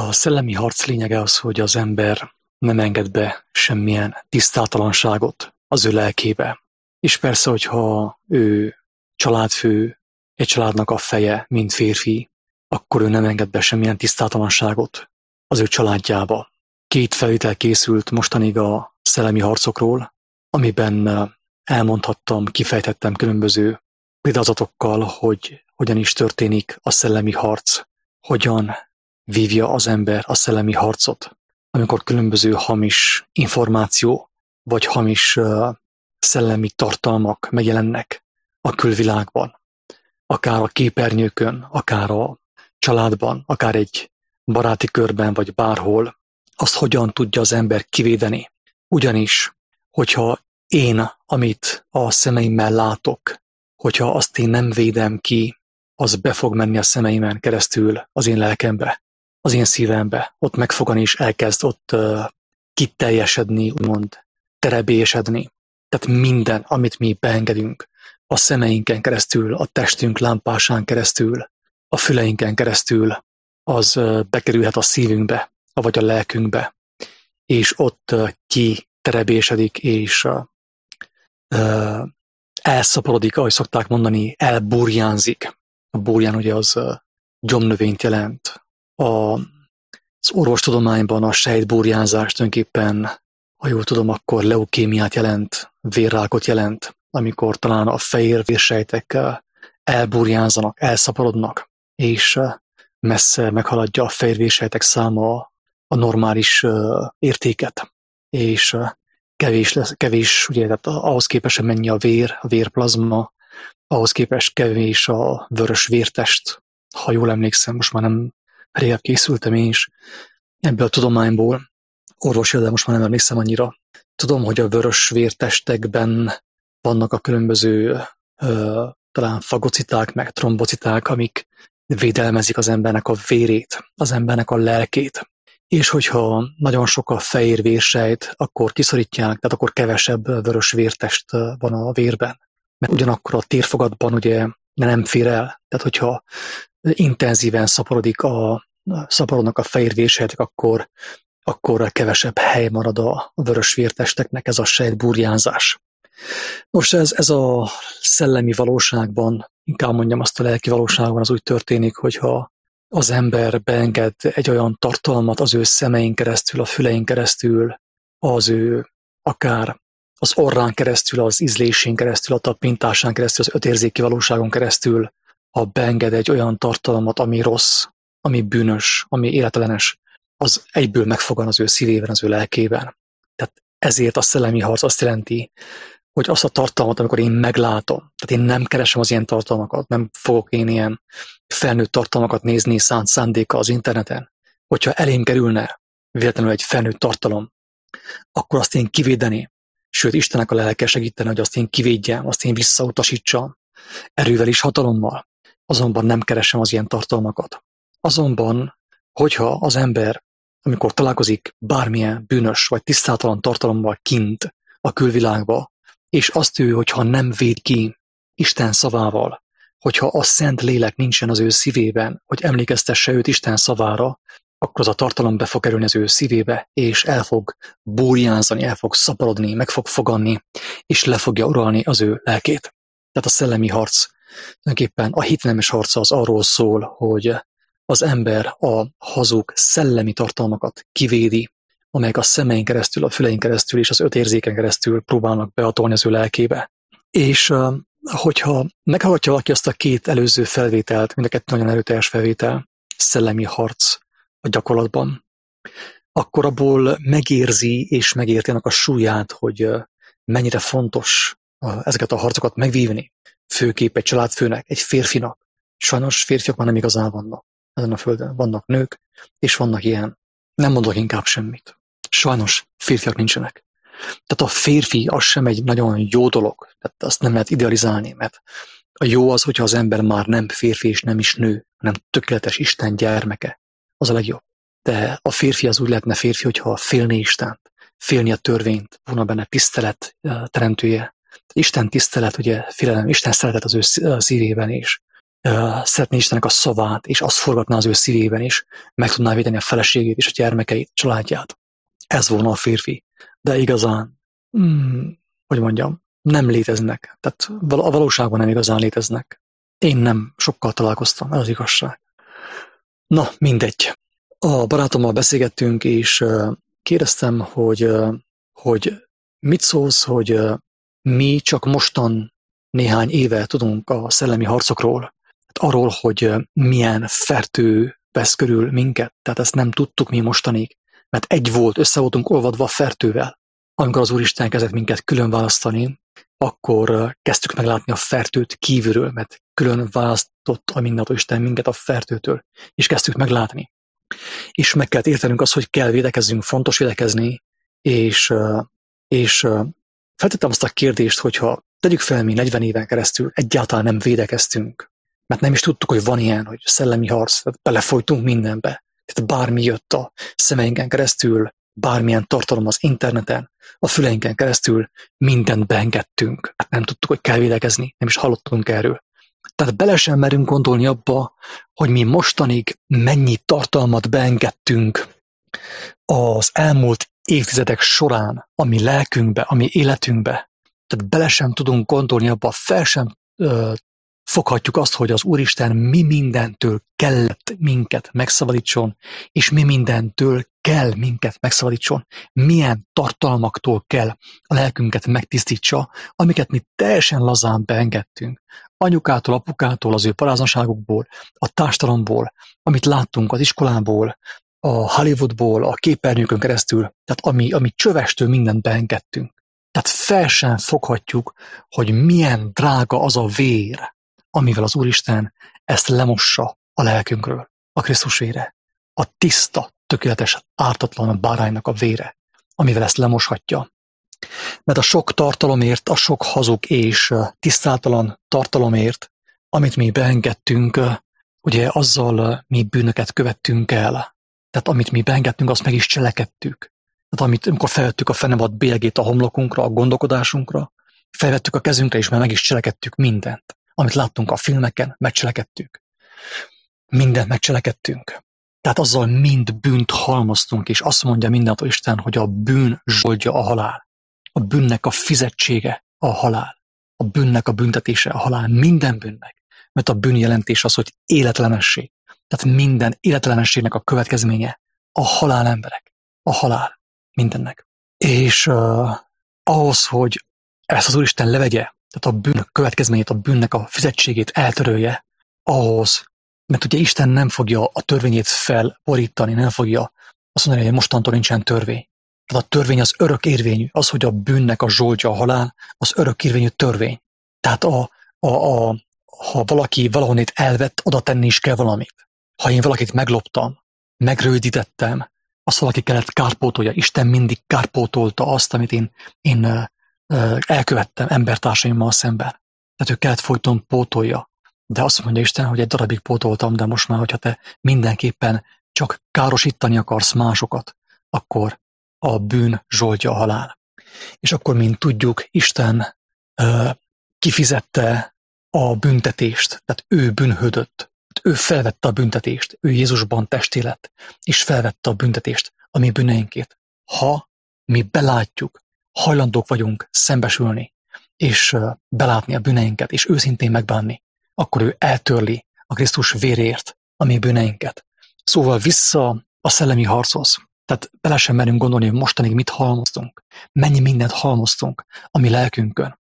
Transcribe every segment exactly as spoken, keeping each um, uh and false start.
A szellemi harc lényege az, hogy az ember nem enged be semmilyen tisztátalanságot az ő lelkébe. És persze, hogyha ő családfő, egy családnak a feje, mint férfi, akkor ő nem enged be semmilyen tisztátalanságot az ő családjába. Két felvétel készült mostanig a szellemi harcokról, amiben elmondhattam, kifejtettem különböző példázatokkal, hogy hogyan is történik a szellemi harc, hogyan vívja az ember a szellemi harcot, amikor különböző hamis információ vagy hamis uh, szellemi tartalmak megjelennek a külvilágban, akár a képernyőkön, akár a családban, akár egy baráti körben, vagy bárhol, azt hogyan tudja az ember kivédeni. Ugyanis, hogyha én, amit a szemeimmel látok, hogyha azt én nem védem ki, az be fog menni a szemeimen keresztül az én lelkembe, az én szívembe, ott megfogani és elkezd ott uh, kiteljesedni, úgymond terebélyesedni. Tehát minden, amit mi beengedünk, a szemeinken keresztül, a testünk lámpásán keresztül, a füleinken keresztül, az uh, bekerülhet a szívünkbe, vagy a lelkünkbe, és ott uh, kiterebélyesedik, és uh, uh, elszaporodik, ahogy szokták mondani, elburjánzik. A burján ugye az uh, gyomnövényt jelent. A, az orvostudományban a sejtburjánzás tulajdonképpen, ha jól tudom, akkor leukémiát jelent, vérrákot jelent, amikor talán a fehér vérsejtek uh, elburjánzanak, elszaporodnak, és uh, messze meghaladja a fehér vérsejtek száma a normális uh, értéket, és uh, kevés, lesz, kevés, ugye, tehát ahhoz képest mennyi a vér, a vérplazma, ahhoz képest kevés a vörös vértest, ha jól emlékszem, most már nem régebb készültem én is ebből a tudományból, orvosi, de most már nem emlékszem annyira. Tudom, hogy a vörös vértestekben vannak a különböző ö, talán fagociták, meg trombociták, amik védelmezik az embernek a vérét, az embernek a lelkét. És hogyha nagyon sok a fehér vérsejt, akkor kiszorítják, tehát akkor kevesebb vörös vértest van a vérben. Mert ugyanakkor a térfogatban ugye nem fér el. Tehát hogyha intenzíven szaporodik a, szaporodnak a fehér vérsejtek, akkor, akkor kevesebb hely marad a vörös vértesteknek, ez a sejtburjánzás. Most ez, ez a szellemi valóságban, inkább mondjam azt a lelki valóságban, az úgy történik, hogyha az ember beenged egy olyan tartalmat az ő szemein keresztül, a fülein keresztül, az ő akár az orrán keresztül, az ízlésén keresztül, a tapintásán keresztül, az ötérzéki valóságon keresztül, ha beenged egy olyan tartalmat, ami rossz, ami bűnös, ami életelenes, az egyből megfogan az ő szívében, az ő lelkében. Tehát ezért a szellemi harc azt jelenti, hogy azt a tartalmat, amikor én meglátom, tehát én nem keresem az ilyen tartalmakat, nem fogok én ilyen felnőtt tartalmakat nézni szánt szándéka az interneten. Hogyha elém kerülne véletlenül egy felnőtt tartalom, akkor azt én kivédeni, sőt Istennek a lelke segítene, hogy azt én kivédjem, azt én visszautasítsam, erővel és hatalommal. Azonban nem keresem az ilyen tartalmakat. Azonban, hogyha az ember, amikor találkozik bármilyen bűnös vagy tisztátalan tartalommal kint a külvilágba, és azt ő, hogyha nem véd ki Isten szavával, hogyha a szent lélek nincsen az ő szívében, hogy emlékeztesse őt Isten szavára, akkor az a tartalom be fog kerülni az ő szívébe, és el fog burjánzani, el fog szaporodni, meg fog foganni, és le fogja uralni az ő lelkét. Tehát a szellemi harc, tulajdonképpen a hitnemes harca az arról szól, hogy az ember a hazug szellemi tartalmakat kivédi, amelyek a szemein keresztül, a fülein keresztül és az öt érzéken keresztül próbálnak behatolni az ő lelkébe. És hogyha meghallgatja valaki azt a két előző felvételt, mind a kettő nagyon erőteljes felvétel, szellemi harc a gyakorlatban, akkor abból megérzi és megérti annak a súlyát, hogy mennyire fontos ezeket a harcokat megvívni. Főképp egy családfőnek, egy férfinak. Sajnos férfiak már nem igazán vannak ezen a földön. Vannak nők, és vannak ilyen. Nem mondok inkább semmit. Sajnos férfiak nincsenek. Tehát a férfi az sem egy nagyon jó dolog. Tehát azt nem lehet idealizálni, mert a jó az, hogyha az ember már nem férfi és nem is nő, hanem tökéletes Isten gyermeke. Az a legjobb. De a férfi az úgy lehetne férfi, hogyha félné Istent, félni a törvényt, volna benne tisztelet teremtője. Isten tisztelet, ugye, félelem, Isten szeretet az ő szívében is. szeretné Istennek a szavát, és azt forgatná az ő szívében is, meg tudná védeni a feleségét és a gyermekeit, a családját. Ez volna a férfi. De igazán, hmm, hogy mondjam, nem léteznek. Tehát a valóságban nem igazán léteznek. Én nem sokkal találkoztam, ez az igazság. Na, mindegy. A barátommal beszélgettünk, és kérdeztem, hogy, hogy mit szólsz, hogy mi csak mostan néhány éve tudunk a szellemi harcokról, arról, hogy milyen fertő vesz körül minket, tehát ezt nem tudtuk mi mostanig, mert egy volt, össze voltunk olvadva a fertővel. Amikor az Úristen kezdett minket külön választani, akkor kezdtük meglátni a fertőt kívülről, mert külön választott a mindenható Isten minket a fertőtől, és kezdtük meglátni. És meg kell értenünk azt, hogy kell védekezzünk, fontos védekezni, és, és feltettem azt a kérdést, hogyha tegyük fel, mi negyven éven keresztül egyáltalán nem védekeztünk, mert nem is tudtuk, hogy van ilyen, hogy szellemi harc, belefolytunk mindenbe. Tehát bármi jött a szemeinken keresztül, bármilyen tartalom az interneten, a füleinken keresztül mindent beengedtünk. Hát nem tudtuk, hogy kell védekezni, nem is hallottunk erről. Tehát bele sem merünk gondolni abba, hogy mi mostanig mennyi tartalmat beengedtünk az elmúlt évtizedek során, ami lelkünkbe, ami életünkbe. Tehát bele sem tudunk gondolni abba, fel sem ö, foghatjuk azt, hogy az Úristen mi mindentől kellett minket megszabadítson, és mi mindentől kell minket megszabadítson, milyen tartalmaktól kell a lelkünket megtisztítsa, amiket mi teljesen lazán beengedtünk. Anyukától, apukától, az ő paráznaságokból, a társadalomból, amit láttunk az iskolából, a Hollywoodból, a képernyőkön keresztül, tehát ami, ami csövestől mindent beengedtünk. Tehát fel sem foghatjuk, hogy milyen drága az a vér, amivel az Úristen ezt lemossa a lelkünkről, a Krisztus vére. A tiszta, tökéletes, ártatlan báránynak a vére, amivel ezt lemoshatja. Mert a sok tartalomért, a sok hazug és tisztátalan tartalomért, amit mi beengedtünk, ugye azzal mi bűnöket követtünk el. Tehát amit mi beengedtünk, azt meg is cselekedtük. Tehát amit, amikor felvettük a fenevad bélyegét a homlokunkra, a gondolkodásunkra, felvettük a kezünkre, és már meg is cselekedtük mindent. Amit láttunk a filmeken, megcselekedtük. Mindent megcselekedtünk. Tehát azzal mind bűnt halmoztunk, és azt mondja mindenható Isten, hogy a bűn zsoldja a halál. A bűnnek a fizetsége a halál. A bűnnek a büntetése a halál. Minden bűnnek. Mert a bűn jelentés az, hogy életlenesség. Tehát minden életlenességnek a következménye a halál, emberek. A halál. Mindennek. És uh, ahhoz, hogy ezt az Úristen levegye, tehát a bűn következményét, a bűnnek a fizetségét eltörölje, ahhoz, mert ugye Isten nem fogja a törvényét felborítani, nem fogja azt mondani, hogy mostantól nincsen törvény. Tehát a törvény az örök érvényű, az, hogy a bűnnek a zsoldja a halál, az örök érvényű törvény. Tehát a, a, a, ha valaki valahonnét elvett, oda tenni is kell valamit. Ha én valakit megloptam, megrövidítettem, azt valaki kellett kárpótolja. Isten mindig kárpótolta azt, amit én, én uh, uh, elkövettem embertársaimmal szemben. Tehát ő kellett folyton pótolja. De azt mondja Isten, hogy egy darabig pótoltam, de most már, hogyha te mindenképpen csak károsítani akarsz másokat, akkor a bűn zsoldja a halál. És akkor, mint tudjuk, Isten uh, kifizette a büntetést, tehát ő bűnhődött, ő felvette a büntetést, ő Jézusban testé lett, és felvette a büntetést a mi bűneinkért. Ha mi belátjuk, hajlandók vagyunk szembesülni, és uh, belátni a bűneinket, és őszintén megbánni, akkor ő eltörli a Krisztus vérért a mi bűneinket. Szóval vissza a szellemi harchoz. Tehát bele sem merünk gondolni, hogy mostanig mit halmoztunk, mennyi mindent halmoztunk a mi lelkünkön.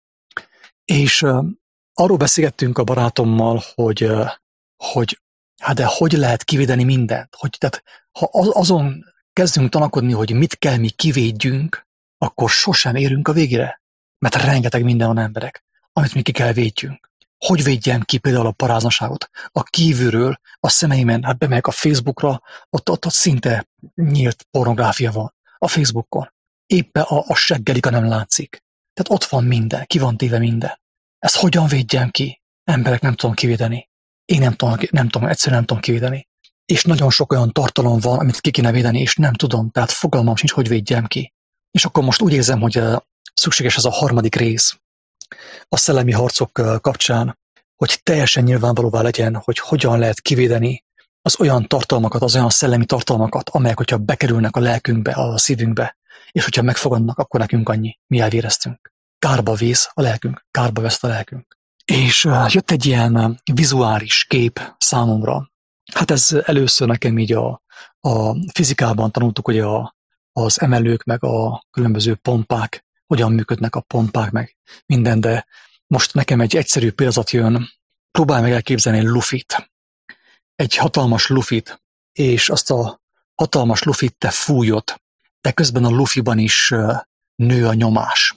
És uh, arról beszélgettünk a barátommal, hogy, uh, hogy hát de hogy lehet kivédeni mindent? Hogy, tehát, ha azon kezdünk tanakodni, hogy mit kell mi kivédjünk, akkor sosem érünk a végére. Mert rengeteg minden van, emberek, amit mi ki kell védjünk. Hogy védjem ki például a paráznaságot? A kívülről, a szemeimen, hát bemegyek a Facebookra, ott, ott, ott szinte nyílt pornográfia van a Facebookon. Éppen a, a seggelika nem látszik. Tehát ott van minden, ki van téve minden. Ezt hogyan védjem ki? Emberek, nem tudom kivédeni. Én nem tudom, nem tudom, egyszerűen nem tudom kivédeni. És nagyon sok olyan tartalom van, amit ki kéne védeni, és nem tudom, tehát fogalmam sincs, hogy védjem ki. És akkor most úgy érzem, hogy szükséges ez a harmadik rész a szellemi harcok kapcsán, hogy teljesen nyilvánvalóvá legyen, hogy hogyan lehet kivédeni az olyan tartalmakat, az olyan szellemi tartalmakat, amelyek, hogyha bekerülnek a lelkünkbe, a szívünkbe, és hogyha megfogadnak, akkor nekünk annyi, mi elvéreztünk. Kárba vész a lelkünk, kárba vesz a lelkünk. És uh, jött egy ilyen vizuális kép számomra. Hát ez először nekem így a, a fizikában tanultuk, hogy a, az emelők, meg a különböző pompák, hogyan működnek a pompák, meg minden, de most nekem egy egyszerű példázat jön. Próbálj meg elképzelni egy lufit. Egy hatalmas lufit, és azt a hatalmas lufit te fújod, de közben a lufiban is uh, nő a nyomás.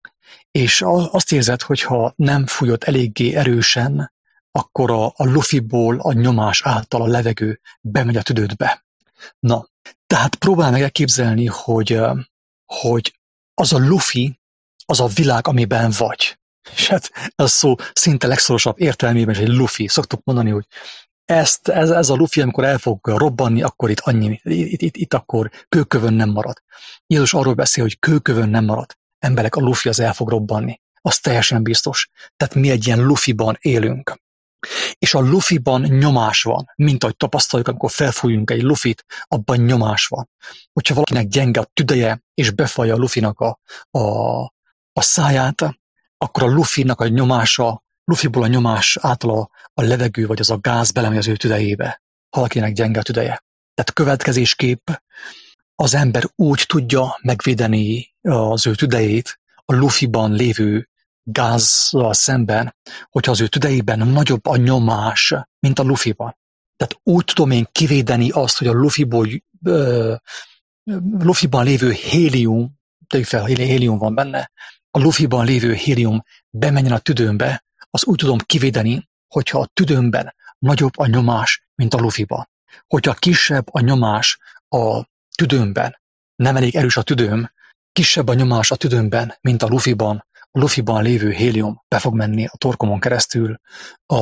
És azt érzed, hogy ha nem fújod eléggé erősen, akkor a, a lufiból a nyomás által a levegő bemegy a tüdődbe. Na, tehát próbálj meg elképzelni, hogy, hogy az a lufi, az a világ, amiben vagy. És hát ez szó szinte legszorosabb értelmében is egy lufi. Szoktuk mondani, hogy ezt, ez, ez a lufi, amikor el fog robbanni, akkor itt annyi, itt, itt, itt akkor kőkövön nem marad. Jézus arról beszél, hogy kőkövön nem marad. Emberek, a lufi az el fog robbanni. Az teljesen biztos. Tehát mi egy ilyen lufiban élünk. És a lufiban nyomás van. Mint ahogy tapasztaljuk, amikor felfújunk egy lufit, abban nyomás van. Hogyha valakinek gyenge a tüdeje, és befalja a lufinak a, a, a száját, akkor a lufinak a nyomása, lufiból a nyomás által a, a levegő, vagy az a gáz belemegy az ő tüdejébe. Ha valakinek gyenge a tüdeje. Tehát következésképp az ember úgy tudja megvédeni az ő tüdejét a lufiban lévő gázzal szemben, hogyha az ő tüdejében nagyobb a nyomás, mint a lufiban. Tehát úgy tudom én kivédeni azt, hogy a lufiból, ö, lufiban lévő hélium, tegyük fel, hélium van benne, a lufiban lévő hélium bemenjen a tüdőmbe, azt úgy tudom kivédeni, hogyha a tüdőmben nagyobb a nyomás, mint a lufiban. Hogyha kisebb a nyomás a tüdőmben, nem elég erős a tüdőm, kisebb a nyomás a tüdőmben, mint a lufiban, a lufiban lévő hélium be fog menni a torkomon keresztül a,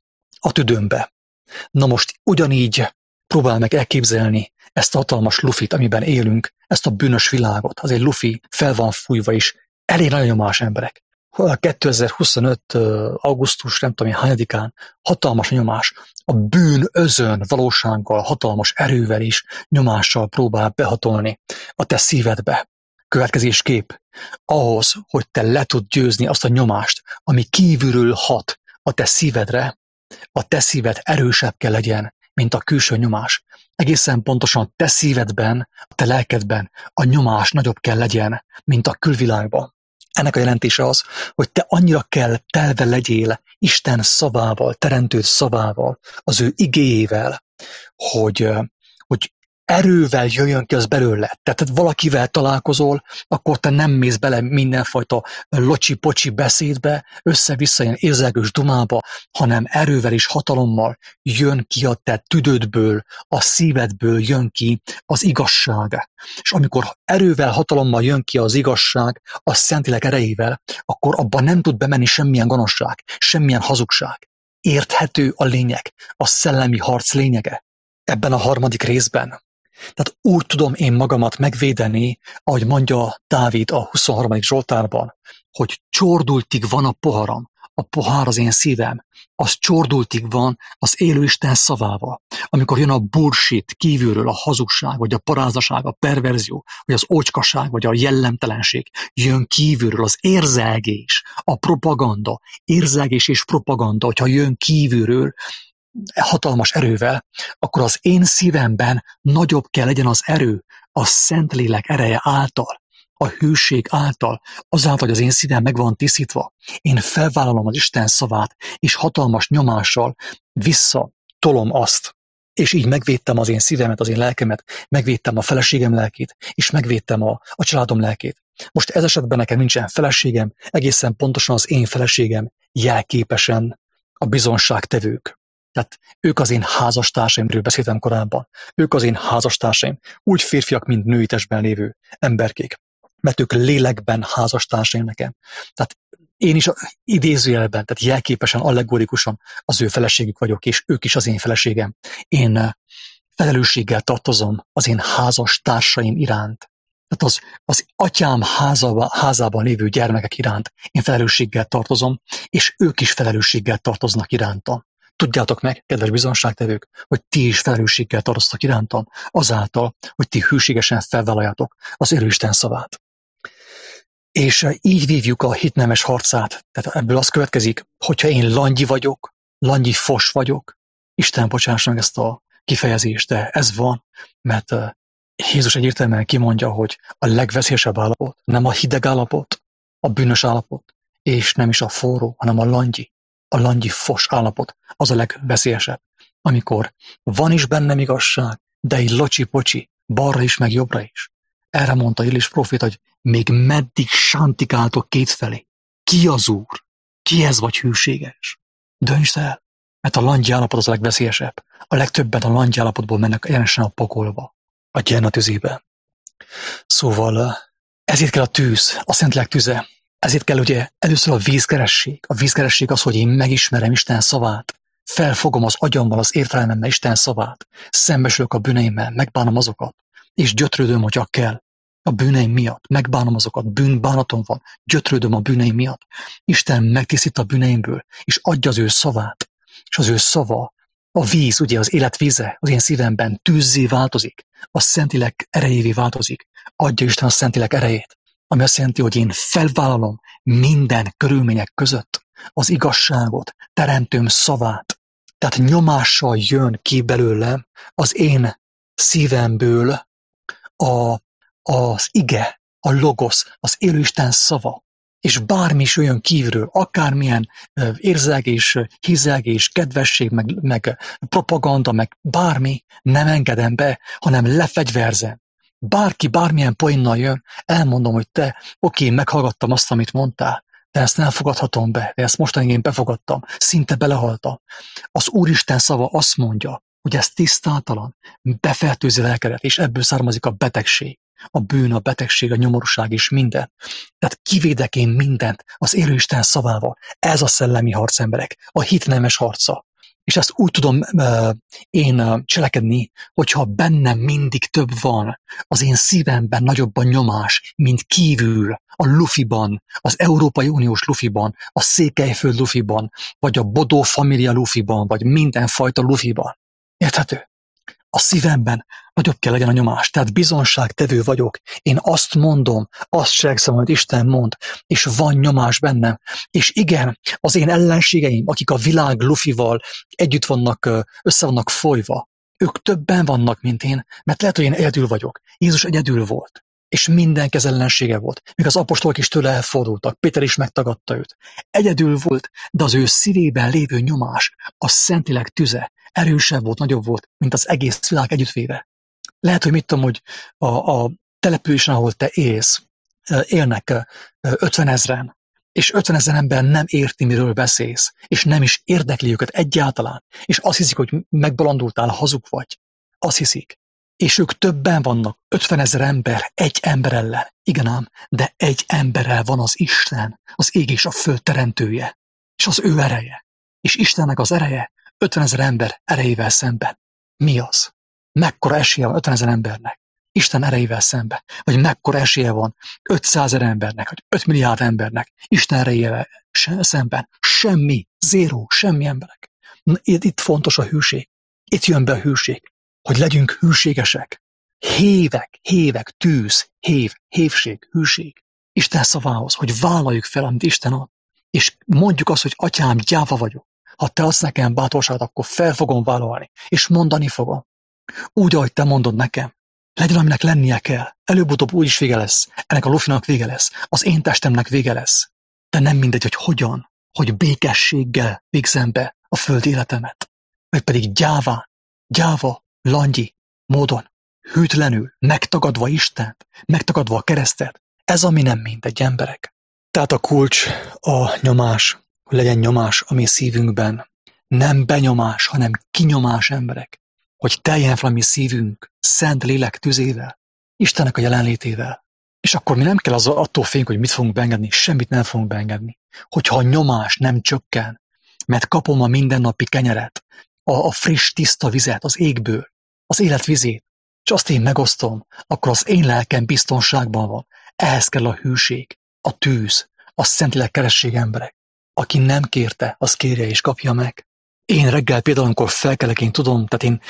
a tüdőmbe. Na most ugyanígy próbál meg elképzelni ezt a hatalmas lufit, amiben élünk, ezt a bűnös világot. Az egy lufi fel van fújva is, elég nagy a nyomás, emberek. kétezer-huszonöt. augusztus, nem tudom, hányadikán hatalmas nyomás, a bűn özön valósággal, hatalmas erővel is nyomással próbál behatolni a te szívedbe. Következésképp ahhoz, hogy te le tud győzni azt a nyomást, ami kívülről hat a te szívedre, a te szíved erősebb kell legyen, mint a külső nyomás. Egészen pontosan a te szívedben, a te lelkedben a nyomás nagyobb kell legyen, mint a külvilágban. Ennek a jelentése az, hogy te annyira kell telve legyél Isten szavával, teremtőd szavával, az ő igéjével, hogy, hogy erővel jöjjön ki az belőle. Tehát valakivel találkozol, akkor te nem mész bele mindenfajta locsi-pocsi beszédbe, össze-vissza ilyen érzelgős dumába, hanem erővel és hatalommal jön ki a te tüdődből, a szívedből jön ki az igazság. És amikor erővel, hatalommal jön ki az igazság, a Szentlélek erejével, akkor abban nem tud bemenni semmilyen gonoszság, semmilyen hazugság. Érthető a lényeg, a szellemi harc lényege ebben a harmadik részben. Tehát úgy tudom én magamat megvédeni, ahogy mondja Dávid a huszonharmadik Zsoltárban, hogy csordultig van a poharam, a pohár az én szívem, az csordultig van az élő Isten szavával. Amikor jön a bullshit kívülről, a hazugság, vagy a parázaság, a perverzió, vagy az ócskaság, vagy a jellemtelenség, jön kívülről az érzelgés, a propaganda, érzelgés és propaganda, hogyha jön kívülről, hatalmas erővel, akkor az én szívemben nagyobb kell legyen az erő, a Szentlélek ereje által, a hűség által, azáltal, hogy az én szívem meg van tisztítva. Én felvállalom az Isten szavát, és hatalmas nyomással visszatolom azt, és így megvédtem az én szívemet, az én lelkemet, megvédtem a feleségem lelkét, és megvédtem a, a családom lelkét. Most ez esetben nekem nincsen feleségem, egészen pontosan az én feleségem jelképesen a bizonságtevők. Tehát ők az én házastársaimról beszéltem korábban. Ők az én házastársaim, úgy férfiak, mint női testben lévő emberkék. Mert ők lélekben házastársaim nekem. Tehát én is idézőjelben, tehát jelképesen, allegorikusan az ő feleségük vagyok, és ők is az én feleségem. Én felelősséggel tartozom az én házastársaim iránt. Tehát az, az atyám házaba, házában lévő gyermekek iránt én felelősséggel tartozom, és ők is felelősséggel tartoznak irántam. Tudjátok meg, kedves bizonságtevők, hogy ti is felelősséggel tartoztak irántam, azáltal, hogy ti hűségesen felvállaljátok az élő Isten szavát. És így vívjuk a hitnemes harcát. Tehát ebből az következik, hogyha én langyi vagyok, langyi fos vagyok, Isten bocsássa meg ezt a kifejezést, de ez van, mert Jézus egyértelműen kimondja, hogy a legveszélyesebb állapot nem a hideg állapot, a bűnös állapot, és nem is a forró, hanem a langyi, a langyi fos állapot, az a legveszélyesebb. Amikor van is bennem igazság, de egy locsi-pocsi, balra is, meg jobbra is. Erre mondta Illés próféta, hogy még meddig sántikáltok kétfelé. Ki az Úr? Kihez vagy hűséges? Döntsd el, mert a langyi állapot az a legveszélyesebb. A legtöbben a langyi állapotból mennek egyenesen a pokolba, a gyerna tüzébe. Szóval ezért kell a tűz, a Szentlélek tüze. Ezért kell ugye először a vízkeresség. A vízkeresség az, hogy én megismerem Isten szavát, felfogom az agyammal, az értelmemmel Isten szavát, szembesülök a bűneimmel, megbánom azokat, és gyötrődöm, hogyha kell. A bűneim miatt, megbánom azokat, bűnbánatom van, gyötrődöm a bűneim miatt. Isten megtisztít a bűneimből, és adja az ő szavát, és az ő szava, a víz, ugye az élet víze az én szívemben tűzzé változik, a Szentlélek erejévé változik, adja Isten a Szentlélek erejét, ami azt jelenti, hogy én felvállalom minden körülmények között az igazságot, teremtőm szavát. Tehát nyomással jön ki belőlem az én szívemből a, az ige, a logosz, az élő Isten szava. És bármi is olyan kívülről, akármilyen érzelgés, hízelgés, kedvesség, meg, meg propaganda, meg bármi, nem engedem be, hanem lefegyverzem. Bárki bármilyen poénnal jön, elmondom, hogy te, oké, meghallgattam azt, amit mondtál, de ezt nem fogadhatom be, de ezt mostanig én befogadtam, szinte belehaltam. Az Úristen szava azt mondja, hogy ez tisztátalan, befertőzi lelkedet, és ebből származik a betegség. A bűn, a betegség, a nyomorúság is minden. Tehát kivédek én mindent az élő Isten szavával. Ez a szellemi harc, emberek, a hitnemes harca. És ezt úgy tudom uh, én uh, cselekedni, hogyha bennem mindig több van, az én szívemben nagyobb a nyomás, mint kívül, a lufiban, az Európai Uniós lufiban, a Székelyföld lufiban, vagy a Bodó Família lufiban, vagy mindenfajta lufiban. Érthető? A szívemben nagyobb kell legyen a nyomás, tehát bizonságtevő vagyok. Én azt mondom, azt cselekszem, amit Isten mond, és van nyomás bennem. És igen, az én ellenségeim, akik a világ lufival együtt vannak, össze vannak folyva, ők többen vannak, mint én, mert lehet, hogy én egyedül vagyok. Jézus egyedül volt, és mindenki az ellensége volt. Még az apostolok is tőle elfordultak, Péter is megtagadta őt. Egyedül volt, de az ő szívében lévő nyomás, a Szentlélek tüze, erősebb volt, nagyobb volt, mint az egész világ együttvéve. Lehet, hogy mit tudom, hogy a, a településen, ahol te élsz, élnek ötvenezren, és ötvenezer ember nem érti, miről beszélsz, és nem is érdekli őket egyáltalán, és azt hiszik, hogy megbalandultál, hazug vagy. Azt hiszik. És ők többen vannak, ötvenezer ember, egy ember ellen. Igen ám, de egy emberrel van az Isten, az ég és a föld teremtője, és az ő ereje. És Istennek az ereje ötvenezer ember erejével szemben. Mi az? Mekkora esélye van ötvenezer embernek Isten erejével szemben? Vagy mekkora esélye van ötszázezer embernek, vagy öt milliárd embernek Isten erejével szemben? Semmi, zéró, semmi emberek. Itt fontos a hűség. Itt jön be a hűség, hogy legyünk hűségesek. Hévek, hévek, tűz, hév, hévség, hűség. Isten szavához, hogy vállaljuk fel, amit Isten ad. És mondjuk azt, hogy atyám, gyáva vagyok. Ha te adsz nekem bátorságot, akkor fel fogom vállalni, és mondani fogom. Úgy, ahogy te mondod nekem. Legyen, aminek lennie kell. Előbb-utóbb úgy is vége lesz. Ennek a lufinak vége lesz. Az én testemnek vége lesz. De nem mindegy, hogy hogyan, hogy békességgel végzem be a föld életemet. Vagy pedig gyáván, gyáva, langyi módon, hűtlenül, megtagadva Istent, megtagadva a keresztet. Ez ami nem mindegy, emberek. Tehát a kulcs, a nyomás, hogy legyen nyomás a mi szívünkben. Nem benyomás, hanem kinyomás, emberek. Hogy teljen fel a mi szívünk szent lélek tüzével, Istennek a jelenlétével. És akkor mi nem kell az attól félünk, hogy mit fogunk beengedni, semmit nem fogunk beengedni. Hogyha a nyomás nem csökken, mert kapom a mindennapi kenyeret, a, a friss, tiszta vizet az égből, az élet vizét, és azt én megosztom, akkor az én lelkem biztonságban van. Ehhez kell a hűség, a tűz, a szentileg keresség emberek. Aki nem kérte, az kérje és kapja meg. Én reggel például, amikor felkelek, én tudom, tehát én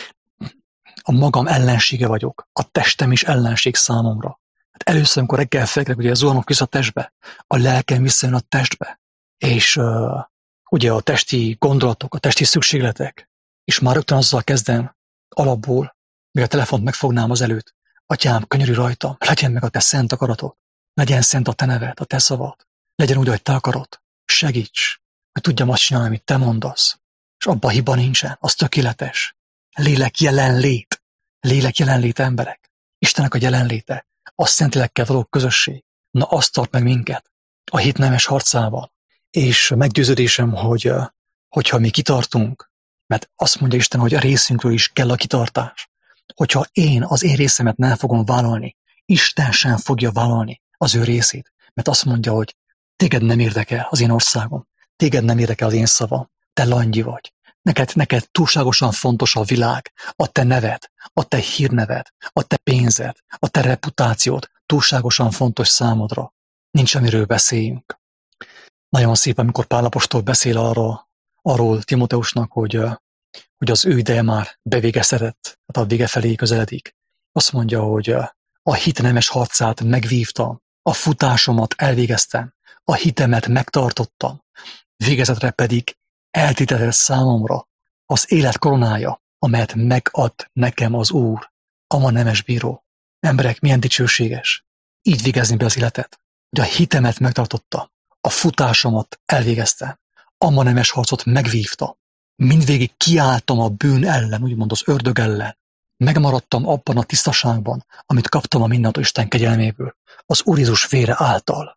a magam ellensége vagyok. A testem is ellenség számomra. Hát először, amikor reggel felkelek, ugye zuhanok vissza a testbe, a lelkem visszajön a testbe. És uh, ugye a testi gondolatok, a testi szükségletek, és már rögtön azzal kezdem, alapból, még a telefont megfognám az előtt. Atyám, könyörülj rajtam, legyen meg a te szent akaratod, legyen szent a te neved, a te szavad, legyen úgy, ahogy te akarod, segíts, hogy tudjam azt csinálni, amit te mondasz, és abban hiba nincsen, az tökéletes. Lélek jelenlét, lélek jelenlét emberek, Istennek a jelenléte, a Szentlélekkel való közösség, na azt tart meg minket a hit nemes harcában, és meggyőződésem, hogy hogyha mi kitartunk, mert azt mondja Isten, hogy a részünkről is kell a kitartás. Hogyha én az én részemet nem fogom vállalni, Isten sem fogja vállalni az ő részét. Mert azt mondja, hogy téged nem érdekel az én országom, téged nem érdekel az én szavam, te langyi vagy. Neked, neked túlságosan fontos a világ, a te neved, a te hírneved, a te pénzed, a te reputációd túlságosan fontos számodra. Nincs, amiről beszéljünk. Nagyon szép, amikor Pál apostol beszél arra, arról Timóteusnak, hogy, hogy az ő ideje már bevégeztetett, hát a vége felé közeledik. Azt mondja, hogy a hit nemes harcát megvívtam, a futásomat elvégeztem, a hitemet megtartottam, végezetre pedig eltétetett számomra az élet koronája, amelyet megad nekem az Úr, ama nemes bíró. Emberek, milyen dicsőséges. Így végezni be az életet, hogy a hitemet megtartottam, a futásomat elvégeztem, ama nemes harcot megvívtam, mindvégig kiálltam a bűn ellen, úgymond az ördög ellen. Megmaradtam abban a tisztaságban, amit kaptam a mindenható Isten kegyelméből, az Úr Jézus vére által.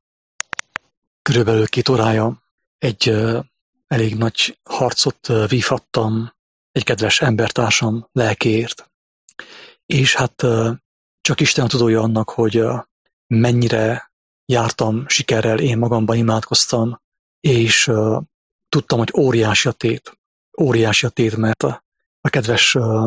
Körülbelül két órája egy uh, elég nagy harcot uh, vívhattam egy kedves embertársam lelkéért. És hát uh, csak Isten tudója annak, hogy uh, mennyire jártam sikerrel, én magamban imádkoztam, és uh, tudtam, hogy óriási a tét. Óriási a tét, mert a, a kedves uh,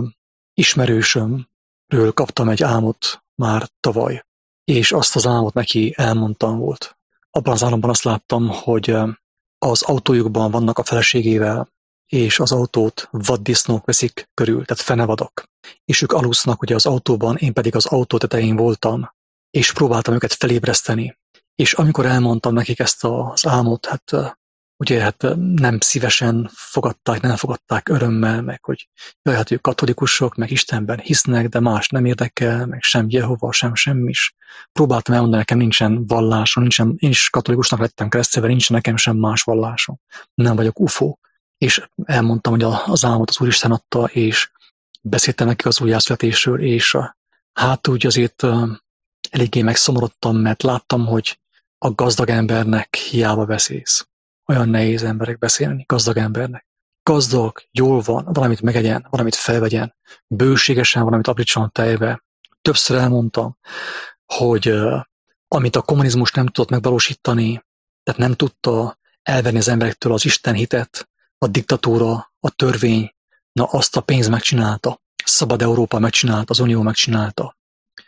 ismerősömről kaptam egy álmot már tavaly, és azt az álmot neki elmondtam volt. Abban az álomban azt láttam, hogy uh, az autójukban vannak a feleségével, és az autót vaddisznók veszik körül, tehát fenevadok. És ők alusznak ugye az autóban, én pedig az autó tetején voltam, és próbáltam őket felébreszteni. És amikor elmondtam nekik ezt az álmot, hát uh, ugye hát nem szívesen fogadták, nem fogadták örömmel, meg hogy jaj, hát ők katolikusok, meg Istenben hisznek, de más nem érdekel, meg sem Jehova, sem semmis. Próbáltam elmondani, nekem nincsen vallásom, nincsen, én is katolikusnak lettem keresztelve, nincsen nekem sem más vallásom. Nem vagyok ufó. És elmondtam, hogy az álmot az Úristen adta, és beszéltem nekik az újjászületésről, és hát úgy azért eléggé megszomorodtam, mert láttam, hogy a gazdag embernek hiába beszélsz. Olyan nehéz emberek beszélni, gazdag embernek. Gazdag, jól van, valamit megegyen, valamit felvegyen, bőségesen valamit aprítson tejbe. Többször elmondtam, hogy uh, amit a kommunizmus nem tudott megvalósítani, tehát nem tudta elvenni az emberektől az Isten hitet, a diktatúra, a törvény, na azt a pénz megcsinálta. Szabad Európa megcsinálta, az Unió megcsinálta.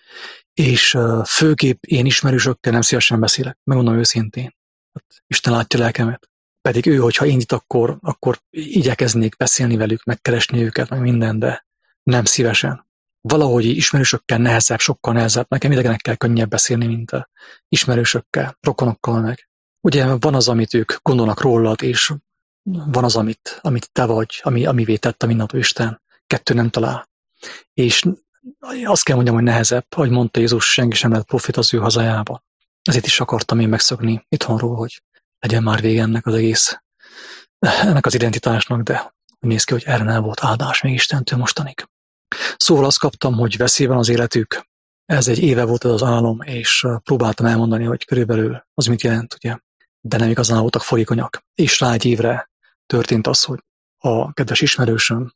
És uh, főképp én ismerősökkel nem szívesen beszélek, megmondom őszintén. Isten látja lelkemet. Pedig ő, hogyha indít, akkor, akkor igyekeznék beszélni velük, megkeresni őket, meg minden, de nem szívesen. Valahogy ismerősökkel nehezebb, sokkal nehezebb. Nekem idegenekkel könnyebb beszélni, mint a ismerősökkel, rokonokkal meg. Ugye van az, amit ők gondolnak rólad, és van az, amit, amit te vagy, ami, amivé tett a mindenható Isten. Kettő nem talál. És azt kell mondjam, hogy nehezebb, ahogy mondta Jézus, senki sem lehet profét az ő hazájában. Ezért is akartam én megszökni itthonról, hogy legyen már vége ennek az egész, ennek az identitásnak, de néz ki, hogy erre nem volt áldás még Istentől mostanig. Szóval azt kaptam, hogy veszély van az életük. Ez egy éve volt ez az álom, és próbáltam elmondani, hogy körülbelül az mit jelent, ugye, de nem igazán voltak folyékonyak. És rá egy évre történt az, hogy a kedves ismerősöm,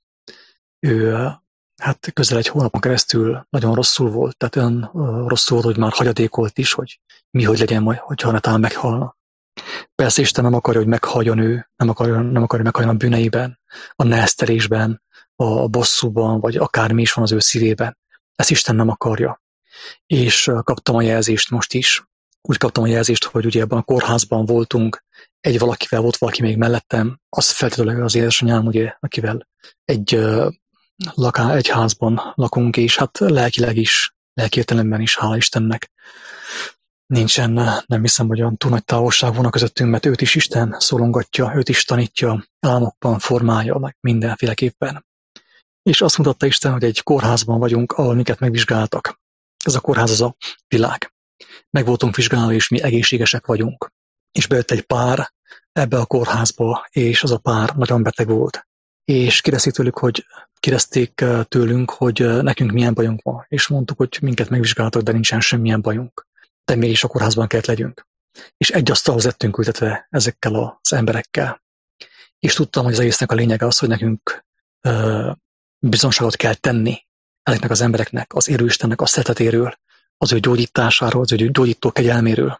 ő hát közel egy hónapon keresztül nagyon rosszul volt, tehát olyan rosszul volt, hogy már hagyadékolt is, hogy mi hogy legyen majd, hogyha netán meghalna. Persze Isten nem akarja, hogy meghalljon ő, nem akarja, nem akarja meghalni a bűneiben, a neheztelésben, a bosszúban, vagy akármi is van az ő szívében. ezt Isten nem akarja. És kaptam a jelzést most is. Úgy kaptam a jelzést, hogy ugye ebben a kórházban voltunk, egy valakivel volt valaki még mellettem, az feltétlenül az édesanyám, ugye, akivel egy, uh, laká, egy házban lakunk, és hát lelkileg is, lelki értelemben is, hála Istennek, nincsen, nem hiszem, hogy olyan túl nagy távolság volna közöttünk, mert őt is Isten szólongatja, őt is tanítja, álmokban formálja, meg mindenféleképpen. És azt mutatta Isten, hogy egy kórházban vagyunk, ahol minket megvizsgáltak. Ez a kórház az a világ. Meg voltunk vizsgálva, és mi egészségesek vagyunk. És bejött egy pár ebbe a kórházba, és az a pár nagyon beteg volt. És kérdezték tőlük, hogy kérdezték tőlünk, hogy nekünk milyen bajunk van. És mondtuk, hogy minket megvizsgáltak, de nincsen semmilyen bajunk. De mégis a kórházban kellett legyünk. És egy asztalhoz lettünk ültetve ezekkel az emberekkel. És tudtam, hogy az egésznek a lényege az, hogy nekünk uh, bizonságot kell tenni ezeknek az embereknek, az élő Istennek a szeretetéről, az ő gyógyításáról, az ő gyógyító kegyelméről.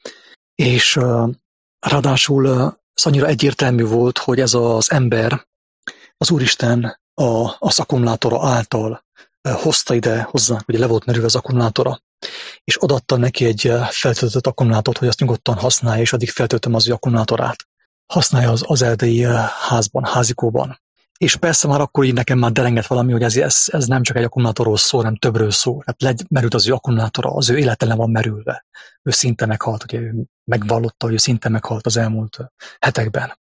És uh, ráadásul uh, ez annyira egyértelmű volt, hogy ez az ember az Úristen a, az akkumulátora által uh, hozta ide hozzánk, ugye le volt merülve az akkumulátora, és odaadta neki egy feltöltött akkumulátort, hogy azt nyugodtan használja, és addig feltöltöm az ő akkumulátorát. Használja az, az erdei házban, házikóban. És persze már akkor így nekem már derengett valami, hogy ez, ez, ez nem csak egy akkumulátorról szól, hanem többről szól. Hát merült az ő akkumulátora, az ő élete le van merülve. Ő szinte meghalt, ugye ő megvallotta, hogy ő szinte meghalt az elmúlt hetekben.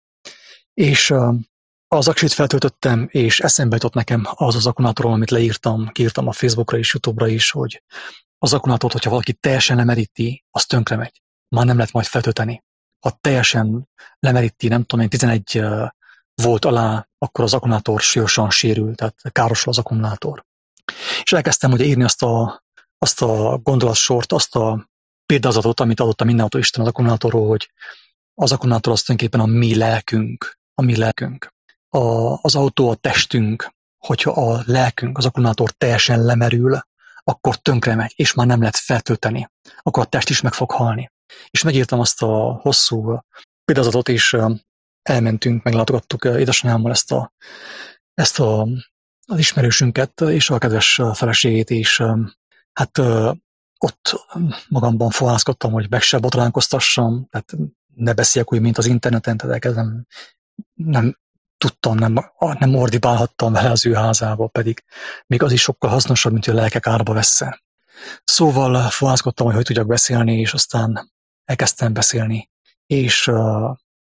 És az aksit feltöltöttem, és eszembe jutott nekem az az akkumulátorról, amit leírtam, kiírtam a Facebookra és YouTube-ra is, hogy az akkumulátort, hogyha valaki teljesen lemeríti, az tönkre megy. Már nem lehet majd feltölteni. Ha teljesen lemeríti, nem tudom én, tizenegy volt alá, akkor az akkumulátor súlyosan sérül, tehát károsul az akkumulátor. És elkezdtem ugye írni azt a, azt a gondolatsort, azt a példázatot, amit adott a mindenható Isten az akkumulátorról, hogy az akkumulátor az tulajdonképpen a mi lelkünk, a mi lelkünk. A, az autó a testünk, hogyha a lelkünk, az akkumulátor teljesen lemerül, akkor tönkre megy, és már nem lehet feltölteni. Akkor a test is meg fog halni. És megírtam azt a hosszú példázatot, és elmentünk, meglátogattuk édesanyámmal ezt, a, ezt a, az ismerősünket, és a kedves feleségét, és hát ott magamban fohászkodtam, hogy meg se botránkoztassam, tehát ne beszéljek úgy, mint az interneten, tehát nem, nem tudtam, nem, nem ordibálhattam vele az ő házába, pedig még az is sokkal hasznosabb, mint hogy a lelkek árba vesszen. Szóval fohászkodtam, hogy hogy tudjak beszélni, és aztán elkezdtem beszélni, és uh,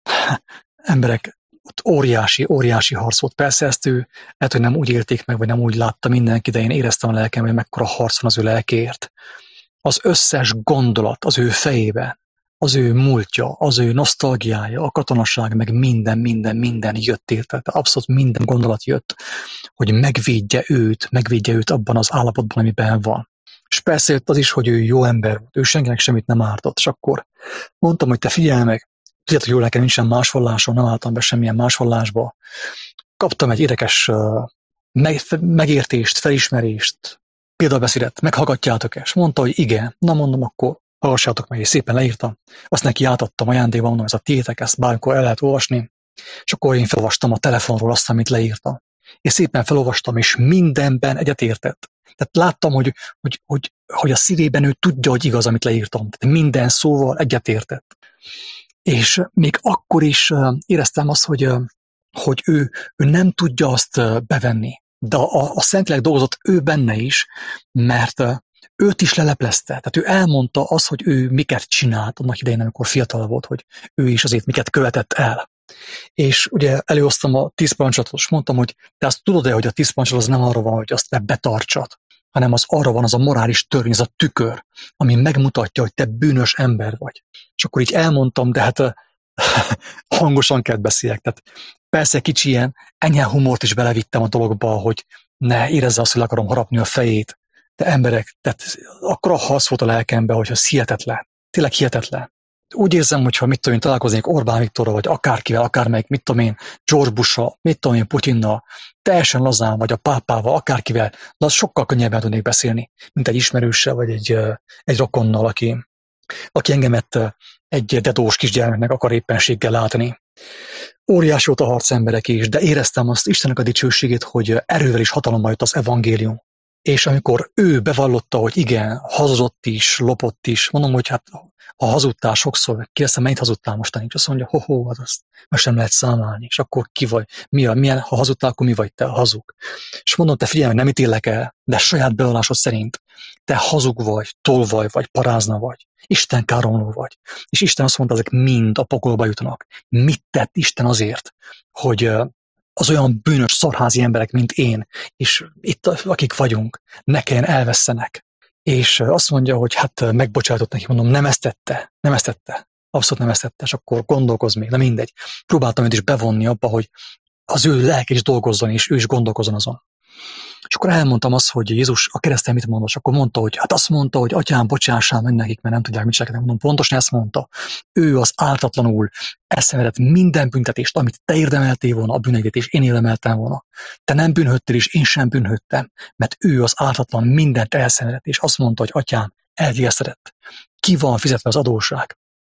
emberek, ott óriási, óriási harc volt. Persze ezt ő, lehet, hogy nem úgy élték meg, vagy nem úgy látta mindenki, de én éreztem a lelkem, hogy mekkora harc van az ő lelkéért. Az összes gondolat az ő fejében, az ő múltja, az ő nosztalgiája, a katonaság, meg minden, minden, minden jött érte. Abszolút minden gondolat jött, hogy megvédje őt, megvédje őt abban az állapotban, amiben van. És persze jött az is, hogy ő jó ember volt, ő senkinek semmit nem ártott. És akkor mondtam, hogy te figyelj meg, tudjátok jól, nekem nincsen más valláson, nem álltam be semmilyen más vallásba. Kaptam egy érdekes uh, meg, megértést, felismerést, példabeszédet, meghallgatjátok és mondta, hogy igen, na mondom, akkor hallgassátok meg, és szépen leírtam. Azt neki átadtam ajándékba, mondom, ez a tiétek, ezt bármikor el lehet olvasni. És akkor én felolvastam a telefonról azt, amit leírtam. És szépen felolvastam, és mindenben egyetértett. Tehát láttam, hogy, hogy, hogy, hogy a szívében ő tudja, hogy igaz, amit leírtam. Tehát minden szóval egyetértett. És még akkor is éreztem azt, hogy, hogy ő, ő nem tudja azt bevenni. De a, a Szentlélek dolgozott ő benne is, mert őt is leleplezte. Tehát ő elmondta azt, hogy ő miket csinált annak idején, amikor fiatal volt, hogy ő is azért miket követett el. És ugye előhoztam a tíz parancsolatot, és mondtam, hogy te azt tudod-e, hogy a tíz parancsolat az nem arra van, hogy azt betartsad, hanem az arra van, az a morális törvény, az a tükör, ami megmutatja, hogy te bűnös ember vagy. És akkor így elmondtam, de hát hangosan kell beszéljek. Tehát persze kicsi ilyen enyhe humort is belevittem a dologba, hogy ne érezze azt, hogy le akarom harapni a fejét. De emberek, tehát akkora harc volt a lelkemben, hogy az hihetetlen. Tényleg hihetetlen. Úgy érzem, hogyha mit tudom én, találkoznék Orbán Viktorral, vagy akárkivel, akármelyik, mit tudom én, George Bush-sal, mit tudom én, Putyinnal, teljesen lazán, vagy a pápával, akárkivel, az sokkal könnyebben tudnék beszélni, mint egy ismerőssel, vagy egy, egy rokonnal, aki, aki engemet egy dedós kisgyermeknek akar éppenséggel látni. Óriás volt a harc emberek is, de éreztem azt Istennek a dicsőségét, hogy erővel és hatalommal jött az evangélium. És amikor ő bevallotta, hogy igen, hazudott is, lopott is, mondom, hogy hát ha hazudtál sokszor, kérdeztem, mennyit hazudtál mostanig? És azt mondja, ho-ho, hát azt most nem lehet számolni. És akkor ki vagy? Mi a, milyen, ha hazudtál, akkor mi vagy te, hazug? És mondom, te figyelj, nem ítélek el, de saját bevallásod szerint te hazug vagy, tolvaj vagy, parázna vagy. Isten káromló vagy. És Isten azt mondta, ezek mind a pokolba jutnak. Mit tett Isten azért, hogy az olyan bűnös szarházi emberek, mint én, és itt akik vagyunk, ne kelljen elvesszenek. És azt mondja, hogy hát megbocsátott neki, mondom, nem ezt tette, nem ezt tette, abszolút nem ezt tette, és akkor gondolkozz még, de mindegy. Próbáltam őt is bevonni abba, hogy az ő lelke is dolgozzon, és ő is gondolkozzon azon. És akkor elmondtam azt, hogy Jézus a kereszten mit mondott, és akkor mondta, hogy hát azt mondta, hogy atyám, bocsássál meg nekik, mert nem tudják, mit cselekednek. Mondom, pontosan ezt mondta. Ő az ártatlanul elszenvedett minden büntetést, amit te érdemeltél volna, a bűneidet, és én érdemeltem volna. Te nem bűnhöttél, és én sem bűnhöttem, mert ő az ártatlan mindent elszenvedett, és azt mondta, hogy atyám, elvégeztetett. Ki van fizetve az adósság?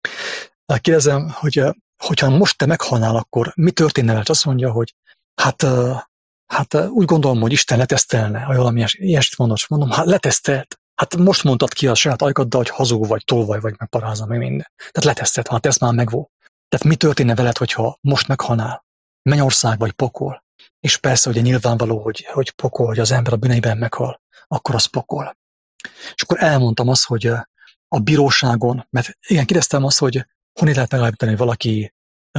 Kérdezem, hogy hogyha most te meghalnál, akkor mi történne veled? Azt mondja, hogy hát Hát úgy gondolom, hogy Isten letesztelne, ha valami ilyesmit mondod, mondom, hát letesztelt. Hát most mondtad ki a saját ajkaddal, hogy hazug vagy, tolvaj vagy, meg parázna, meg minden. Tehát letesztelt, hát ez már megvolt. Tehát mi történne veled, hogyha most meghalnál? Mennyország vagy pokol? És persze, ugye nyilvánvaló, hogy, hogy pokol, hogy az ember a bűneiben meghal, akkor az pokol. És akkor elmondtam azt, hogy a bíróságon, mert igen, kérdeztem azt, hogy honnan lehet megállapítani, hogy valaki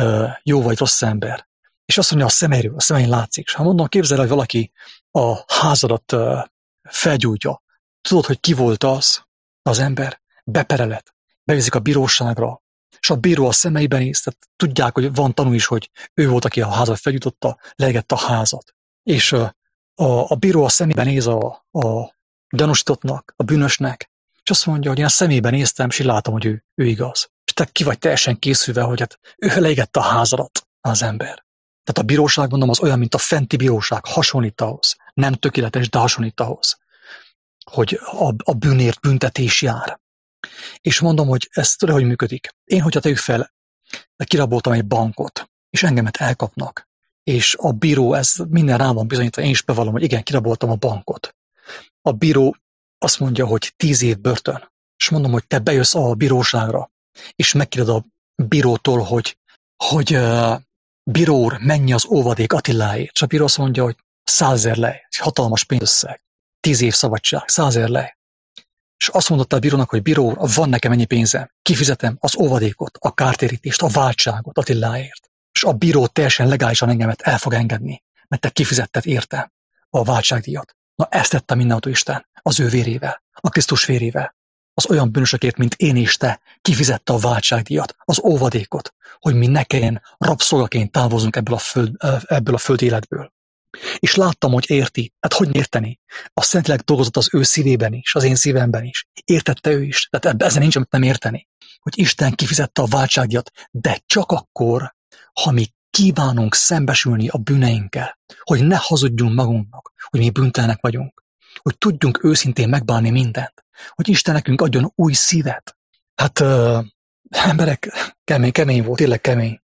jó vagy rossz ember. És azt mondja, a szemeiről, a szemein látszik. És ha mondom, képzeld, hogy valaki a házadat uh, felgyújtja. Tudod, hogy ki volt az, az ember? Beperelet. Beviszik a bíróságra. És a bíró a szemeiben néz, tehát tudják, hogy van tanú is, hogy ő volt, aki a házat felgyújtotta, leegette a házat. És uh, a, a bíró a szemében néz a, a gyanúsítottnak, a bűnösnek, és azt mondja, hogy én a szemében néztem, és én látom, hogy ő, ő igaz. És te ki vagy teljesen készülve, hogy hát ő leégette a házadat, az ember. Tehát a bíróság, mondom, az olyan, mint a fenti bíróság, hasonlít ahhoz. Nem tökéletes, de hasonlít ahhoz, hogy a, a bűnért büntetés jár. És mondom, hogy ez tudod, hogy működik. Én, hogyha tegyük fel, kiraboltam egy bankot, és engemet elkapnak, és a bíró, ez minden rá van bizonyítva, én is bevallom, hogy igen, kiraboltam a bankot. A bíró azt mondja, hogy tíz év börtön. És mondom, hogy te bejössz a bíróságra, és megkérded a bírótól, hogy, hogy bíró úr, mennyi az óvadék Attiláért? És a bíró azt mondja, hogy százezer lej, egy hatalmas pénzösszeg, tíz év szabadság, százezer lej. És azt mondotta a bírónak, hogy bíró úr, van nekem ennyi pénzem, kifizetem az óvadékot, a kártérítést, a váltságot Attiláért. És a bíró teljesen legálisan engemet el fog engedni, mert te kifizetted érte a váltságdíjat. Na ezt tette mindenható Isten, az ő vérével, a Krisztus vérével. Az olyan bűnösökért, mint én és te, kifizette a váltságdíjat, az óvadékot, hogy mi ne kelljen rabszolgaként távozzunk ebből a, föld, ebből a föld életből. És láttam, hogy érti. Hát hogy érteni? A Szentlélek dolgozott az ő szívében is, az én szívemben is. Értette ő is. Tehát ezen nincs, amit nem érteni. Hogy Isten kifizette a váltságdíjat, de csak akkor, ha mi kívánunk szembesülni a bűneinkkel, hogy ne hazudjunk magunknak, hogy mi bűntelenek vagyunk, hogy tudjunk őszintén megbánni mindent, hogy Isten nekünk adjon új szívet. Hát uh, emberek, kemény, kemény volt, tényleg kemény.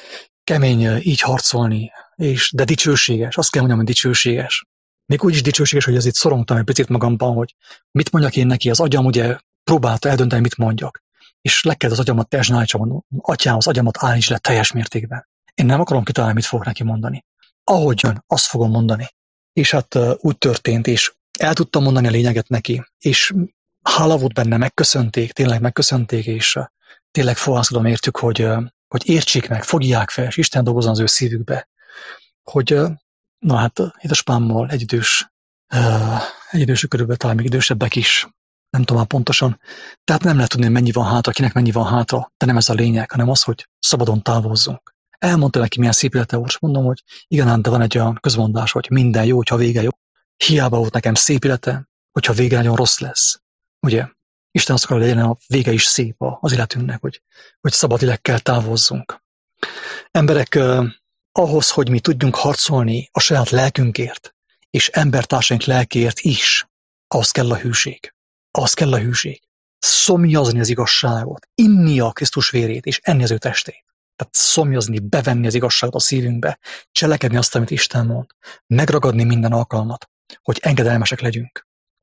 Kemény uh, így harcolni, és, de dicsőséges, azt kell mondjam, hogy dicsőséges. Még úgy is dicsőséges, hogy ezért szorongtam egy picit magamban, hogy mit mondjak én neki, az agyam ugye próbálta eldönteni, mit mondjak. És le kell az agyamat teljesen állítsam, mondom, atyám, az agyamat állíts le teljes mértékben. Én nem akarom kitalálni, mit fogok neki mondani. Ahogy jön, azt fogom mondani. És hát uh, úgy történt, és el tudtam mondani a lényeget neki, és hála volt benne, megköszönték, tényleg megköszönték, és uh, tényleg fogalmazkodom értük, hogy, uh, hogy értsék meg, fogják fel, és Isten dolgozzon az ő szívükbe. Hogy, uh, na hát, édesapámmal egyidős, uh, egyidősök körülbelül talán még idősebbek is, nem tudom már pontosan. Tehát nem lehet tudni, mennyi van hátra, kinek mennyi van hátra, de nem ez a lényeg, hanem az, hogy szabadon távozzunk. Elmondta neki, milyen szép élete volt, és mondom, hogy igen, de van egy olyan közmondás, hogy minden jó, hogyha vége jó. Hiába volt nekem szép élete, hogyha vége nagyon rossz lesz. Ugye? Isten azt akarja, hogy legyen a vége is szép az életünknek, hogy, hogy szabad lélekkel távozzunk. Emberek, eh, ahhoz, hogy mi tudjunk harcolni a saját lelkünkért, és embertársaink lelkéért is, ahhoz kell a hűség. Ahhoz kell a hűség. Szomjazni az igazságot, inni a Krisztus vérét, és enni az ő testét. Tehát szomjazni, bevenni az igazságot a szívünkbe, cselekedni azt, amit Isten mond, megragadni minden alkalmat, hogy engedelmesek legyünk.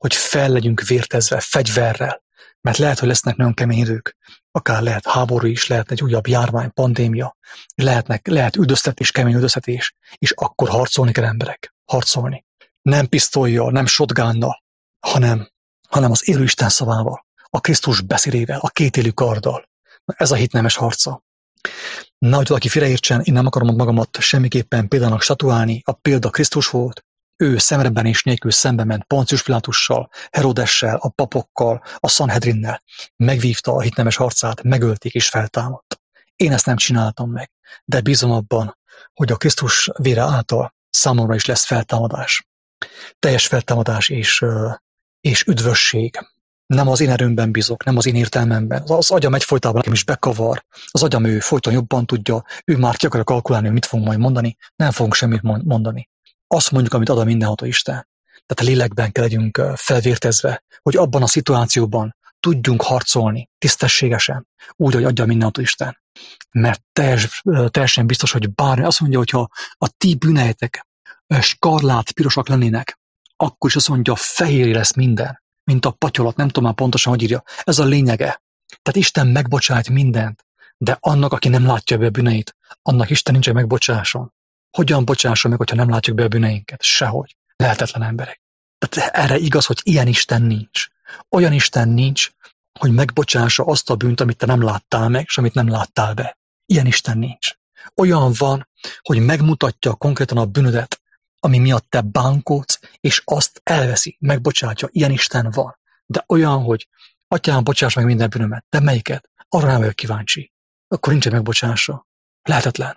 hogy fel legyünk vértezve fegyverrel, mert lehet, hogy lesznek nagyon kemény idők, akár lehet háború is, lehet egy újabb járvány, pandémia, lehetnek, lehet üldöztetés, kemény üldöztetés, és akkor harcolni kell emberek, harcolni. Nem pisztollyal, nem shotgunnal, hanem, hanem az élő Isten szavával, a Krisztus beszédével, a kétélű karddal. Ez a hit nemes harca. Nehogy valaki félreértsen, én nem akarom magamat semmiképpen példának statuálni, a példa Krisztus volt. Ő szemrebenés nélkül szembe ment Poncius Pilátussal, Herodessel, a papokkal, a Sanhedrinnel. Megvívta a hitnemes harcát, megölték és feltámadt. Én ezt nem csináltam meg, de bízom abban, hogy a Krisztus vére által számomra is lesz feltámadás. Teljes feltámadás és, és üdvösség. Nem az én erőmben bízok, nem az én értelmemben. Az agyam egyfolytában nekem is bekavar. Az agyam ő folyton jobban tudja, ő már ki akarja kalkulálni, hogy mit fogunk majd mondani. Nem fogunk semmit mondani. Azt mondjuk, amit ad a mindenható Isten. Tehát a lélekben kell legyünk felvértezve, hogy abban a szituációban tudjunk harcolni tisztességesen, úgy, hogy adja a mindenható Isten. Mert teljes, teljesen biztos, hogy bármi, azt mondja, hogyha a ti bűneitek skarlát pirosak lennének, akkor is azt mondja, fehéré lesz minden, mint a patyolat, nem tudom már pontosan, hogy írja. Ez a lényege. Tehát Isten megbocsájt mindent, de annak, aki nem látja be a bűneit, annak Isten nincs megbocsáson. Hogyan bocsássa meg, hogyha nem látjuk be a bűneinket? Sehogy. Lehetetlen emberek. Tehát erre igaz, hogy ilyen Isten nincs. Olyan Isten nincs, hogy megbocsássa azt a bűnt, amit te nem láttál meg, és amit nem láttál be. Ilyen Isten nincs. Olyan van, hogy megmutatja konkrétan a bűnödet, ami miatt te bánkodsz, és azt elveszi, megbocsátja. Ilyen Isten van. De olyan, hogy atyám, bocsáss meg minden bűnömet. De melyiket? Arra nem vagyok kíváncsi. Akkor nincs megbocsása. Lehetetlen.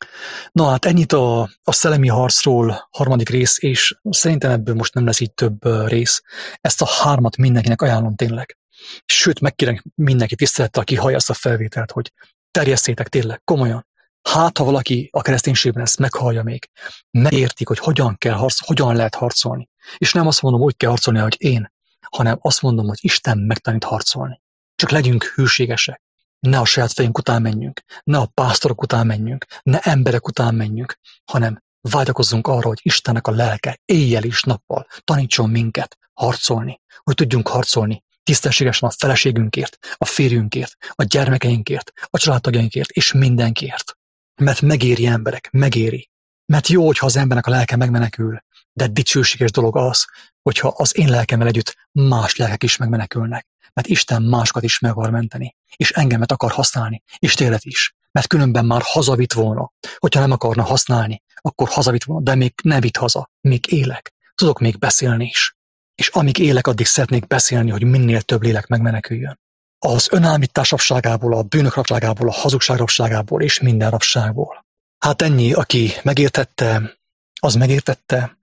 Na hát ennyit a, a szellemi harcról, harmadik rész, és szerintem ebből most nem lesz így több rész. Ezt a hármat mindenkinek ajánlom tényleg. Sőt, megkérem mindenki tisztelettel, aki hallja ezt a felvételt, hogy terjesszétek tényleg, komolyan. Hát, ha valaki a kereszténységben ezt meghallja még, megértik, hogy hogyan kell harc, hogyan lehet harcolni. És nem azt mondom, hogy kell harcolni, hogy én, hanem azt mondom, hogy Isten megtanít harcolni. Csak legyünk hűségesek. Ne a saját fejünk után menjünk, ne a pásztorok után menjünk, ne emberek után menjünk, hanem vágyakozzunk arra, hogy Istennek a lelke éjjel és nappal tanítson minket harcolni, hogy tudjunk harcolni tisztességesen a feleségünkért, a férjünkért, a gyermekeinkért, a családtagjainkért és mindenkiért. Mert megéri emberek, megéri. Mert jó, hogyha az embernek a lelke megmenekül, de dicsőséges dolog az, hogyha az én lelkemmel együtt más lelkek is megmenekülnek. Mert Isten másokat is meg akar menteni, és engemet akar használni, és téged is. Mert különben már hazavitt volna. Hogyha nem akarna használni, akkor hazavitt volna, de még nem vitt haza, még élek. Tudok még beszélni is. És amíg élek, addig szeretnék beszélni, hogy minél több lélek megmeneküljön. Az önállítás rabságából, a bűnök rabságából, a hazugság rabságából, és minden rabságból. Hát ennyi, aki megértette, az megértette,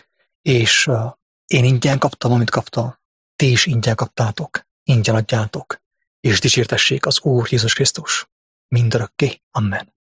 és uh, én ingyen kaptam, amit kaptam. Ti is ingyen kaptátok, ingyen adjátok, és dicsértessék az Úr Jézus Krisztus mindörökké. Amen.